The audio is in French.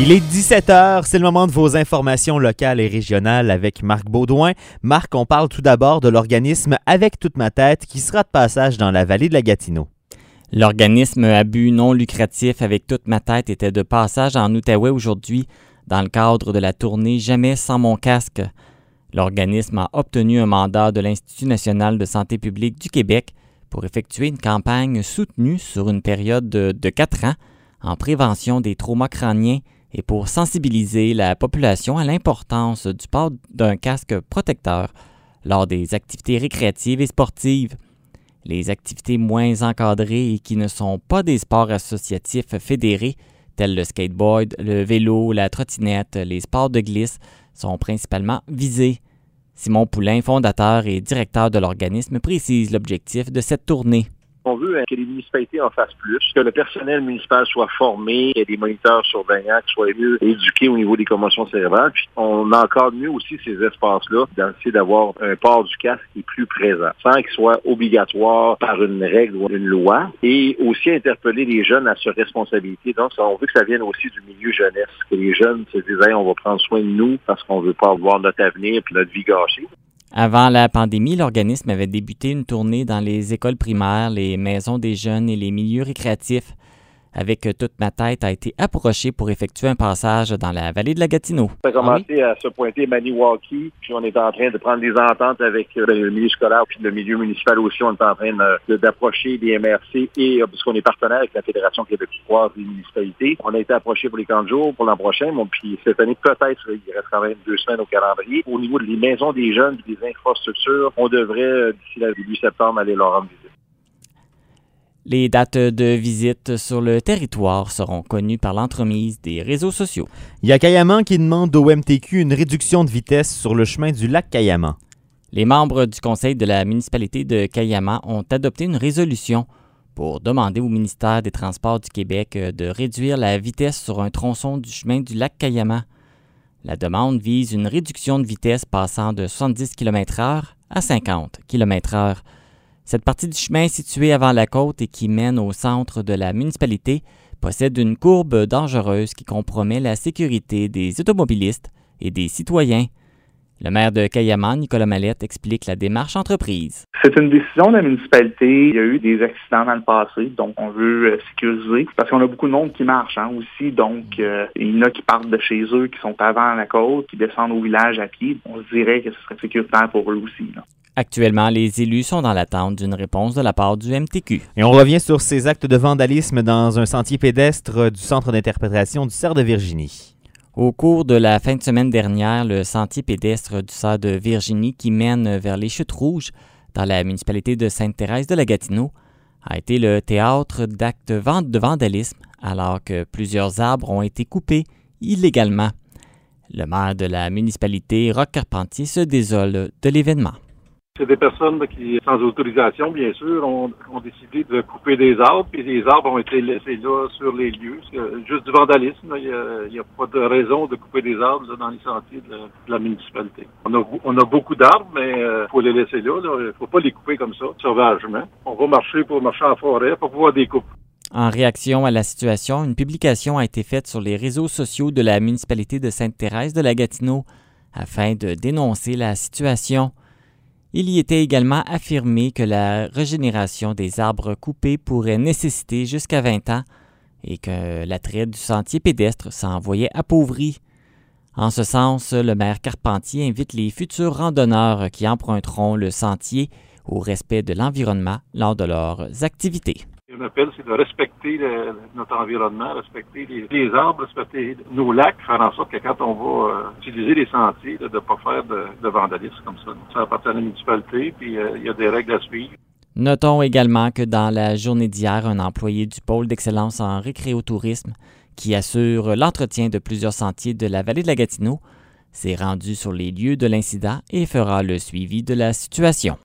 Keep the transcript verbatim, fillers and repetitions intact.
Il est dix-sept heures, c'est le moment de vos informations locales et régionales avec Marc Baudouin. Marc, on parle tout d'abord de l'organisme Avec toute ma tête qui sera de passage dans la vallée de la Gatineau. L'organisme à but non lucratif Avec toute ma tête était de passage en Outaouais aujourd'hui dans le cadre de la tournée Jamais sans mon casque. L'organisme a obtenu un mandat de l'Institut national de santé publique du Québec pour effectuer une campagne soutenue sur une période de, de quatre ans en prévention des traumas crâniens et pour sensibiliser la population à l'importance du port d'un casque protecteur lors des activités récréatives et sportives. Les activités moins encadrées et qui ne sont pas des sports associatifs fédérés, tels le skateboard, le vélo, la trottinette, les sports de glisse, sont principalement visés. Simon Poulain, fondateur et directeur de l'organisme, précise l'objectif de cette tournée. On veut que les municipalités en fassent plus, que le personnel municipal soit formé, qu'il y ait des moniteurs surveillants qui soient mieux éduqués au niveau des commotions cérébrales. Puis on encadre mieux aussi ces espaces-là, d'essayer d'avoir un port du casque qui est plus présent, sans qu'il soit obligatoire par une règle ou une loi, et aussi interpeller les jeunes à leur responsabilité. Donc, on veut que ça vienne aussi du milieu jeunesse, que les jeunes se disent hey, on va prendre soin de nous parce qu'on veut pas avoir notre avenir et notre vie gâchée. Avant la pandémie, l'organisme avait débuté une tournée dans les écoles primaires, les maisons des jeunes et les milieux récréatifs. Avec toute ma tête a été approché pour effectuer un passage dans la vallée de la Gatineau. On a commencé ah oui? à se pointer à Maniwaki, puis on est en train de prendre des ententes avec le milieu scolaire puis le milieu municipal aussi. On est en train de, d'approcher des M R C et parce qu'on est partenaire avec la Fédération québécoise des municipalités. On a été approché pour les camps de jour pour l'an prochain. Bon, puis cette année, peut-être, il reste quand même deux semaines au calendrier. Au niveau des maisons des jeunes et des infrastructures, on devrait, d'ici le début septembre, aller leur rendre visite. Les dates de visite sur le territoire seront connues par l'entremise des réseaux sociaux. Il y a Kayaman qui demande au M T Q une réduction de vitesse sur le chemin du lac Kayaman. Les membres du conseil de la municipalité de Kayaman ont adopté une résolution pour demander au ministère des Transports du Québec de réduire la vitesse sur un tronçon du chemin du lac Kayaman. La demande vise une réduction de vitesse passant de soixante-dix kilomètres heure à cinquante kilomètres heure. Cette partie du chemin située avant la côte et qui mène au centre de la municipalité possède une courbe dangereuse qui compromet la sécurité des automobilistes et des citoyens. Le maire de Kayaman, Nicolas Mallette, explique la démarche entreprise. C'est une décision de la municipalité. Il y a eu des accidents dans le passé, donc on veut euh, sécuriser. Parce qu'on a beaucoup de monde qui marche hein, aussi, donc euh, il y en a qui partent de chez eux, qui sont avant la côte, qui descendent au village à pied. On se dirait que ce serait sécuritaire pour eux aussi. Là. Actuellement, les élus sont dans l'attente d'une réponse de la part du M T Q. Et on revient sur ces actes de vandalisme dans un sentier pédestre du Centre d'interprétation du Cerf de Virginie. Au cours de la fin de semaine dernière, le sentier pédestre du Cerf de Virginie qui mène vers les Chutes Rouges, dans la municipalité de Sainte-Thérèse de la Gatineau, a été le théâtre d'actes de vandalisme alors que plusieurs arbres ont été coupés illégalement. Le maire de la municipalité, Roch Carpentier, se désole de l'événement. C'est des personnes qui, sans autorisation, bien sûr, ont, ont décidé de couper des arbres, puis les arbres ont été laissés là sur les lieux. C'est juste du vandalisme. Il n'y a, a pas de raison de couper des arbres là, dans les sentiers de la, de la municipalité. On a, on a beaucoup d'arbres, mais il euh, faut les laisser là. Il ne faut pas les couper comme ça, sauvagement. On va marcher pour marcher en forêt, pour pouvoir des coupes. En réaction à la situation, une publication a été faite sur les réseaux sociaux de la municipalité de Sainte-Thérèse de la Gatineau afin de dénoncer la situation. Il y était également affirmé que la régénération des arbres coupés pourrait nécessiter jusqu'à vingt ans et que l'attrait du sentier pédestre s'en voyait appauvri. En ce sens, le maire Carpentier invite les futurs randonneurs qui emprunteront le sentier au respect de l'environnement lors de leurs activités. Mon appel, c'est de respecter le, notre environnement, respecter les, les arbres, respecter nos lacs, faire en sorte que quand on va euh, utiliser les sentiers, là, de ne pas faire de, de vandalisme comme ça. Ça appartient à la municipalité, puis il euh, y a des règles à suivre. Notons également que dans la journée d'hier, un employé du pôle d'excellence en récréotourisme qui assure l'entretien de plusieurs sentiers de la vallée de la Gatineau s'est rendu sur les lieux de l'incident et fera le suivi de la situation.